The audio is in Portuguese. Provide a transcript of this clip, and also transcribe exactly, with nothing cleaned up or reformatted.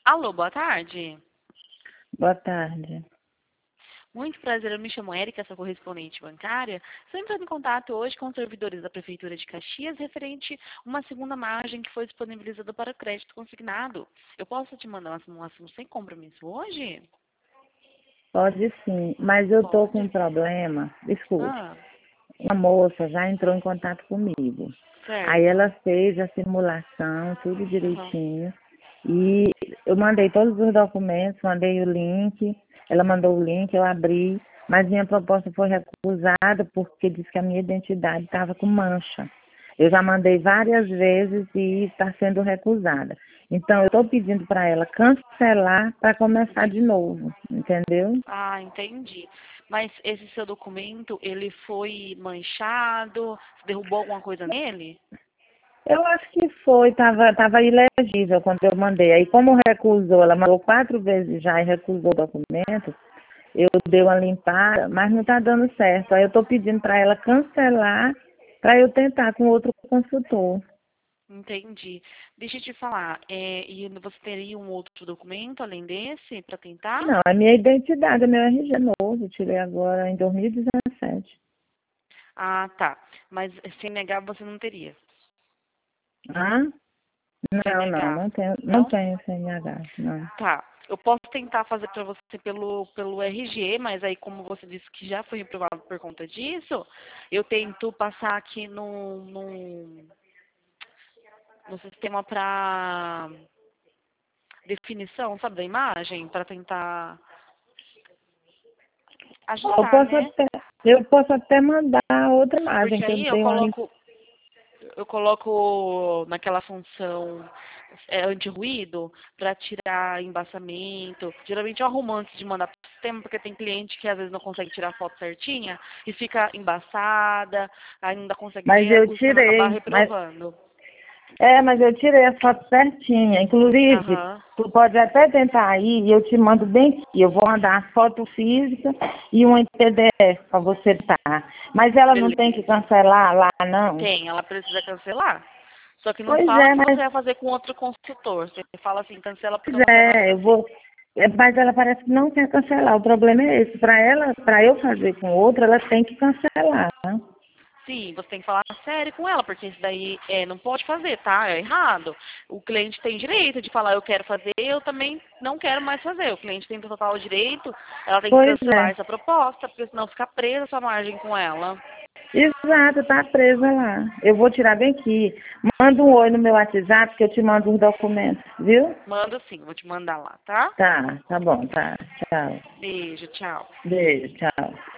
Alô, boa tarde. Boa tarde. Muito prazer, eu me chamo Érica, sou correspondente bancária. Estou entrando em contato hoje com os servidores da Prefeitura de Caxias referente a uma segunda margem que foi disponibilizada para crédito consignado. Eu posso te mandar uma simulação sem compromisso hoje? Pode sim, mas eu tô com um Pode. problema. Escute, Ah, uma moça já entrou em contato comigo. Aí certo. ela fez a simulação, tudo Aham. direitinho. E eu mandei todos os documentos, mandei o link. Ela mandou o link, eu abri. Mas minha proposta foi recusada porque disse que a minha identidade estava com mancha. Eu já mandei várias vezes e está sendo recusada. Então, eu estou pedindo para ela cancelar para começar de novo, entendeu? Ah, entendi. Mas esse seu documento, ele foi manchado? Você derrubou alguma coisa nele? Eu acho que foi, estava tava ilegível quando eu mandei. Aí, como recusou, ela mandou quatro vezes já e recusou o documento, eu dei uma limpada, mas não está dando certo. Aí, eu estou pedindo para ela cancelar para eu tentar com outro consultor. Entendi. Deixa eu te falar, é, e você teria um outro documento além desse para tentar? Não, a minha identidade, é meu R G novo, eu tirei agora em dois mil e dezessete. Ah, tá. Mas C N H você não teria. Ah? Não, não, C N H, não tenho, não não? tenho C N H, não. Tá. Eu posso tentar fazer para você pelo, pelo R G, mas aí como você disse que já foi reprovado por conta disso, eu tento passar aqui no, no, no sistema para definição, sabe, da imagem, para tentar Eu ajustar, posso né? até, eu posso até mandar outra imagem Porque que eu aí eu dei uma lim- coloco, eu coloco naquela função é, anti-ruído para tirar embaçamento. Geralmente eu arrumo antes de mandar para o sistema, porque tem cliente que às vezes não consegue tirar a foto certinha e fica embaçada, aí não dá- consegue mas ver, eu o sistema acaba tirei, mas reprovando. é, mas eu tirei a foto certinha. Inclusive, Aham. tu pode até tentar aí e eu te mando bem aqui. Eu vou mandar a foto física e uma em P D F para você tá. Mas ela não tem que Beleza. cancelar lá, não. Tem, ela precisa cancelar. Só que não Pois fala é, que você mas vai fazer com outro consultor. Você fala assim, cancela porque pois eu não quero mais é, eu fazer. vou. é, Mas ela parece que não quer cancelar. O problema é esse. Para ela, para eu fazer com outra, ela tem que cancelar. Né? Sim, você tem que falar sério com ela, porque isso daí é, não pode fazer, tá? É errado. O cliente tem direito de falar, eu quero fazer, eu também não quero mais fazer. O cliente tem total direito, ela tem que Pois cancelar é. essa proposta, porque senão fica presa a sua margem com ela. Exato, tá presa lá. Eu vou tirar bem aqui. Manda um oi no meu WhatsApp que eu te mando os documentos, viu? Manda sim, vou te mandar lá, tá? Tá, tá bom, tá. Tchau. Beijo, tchau. Beijo, tchau.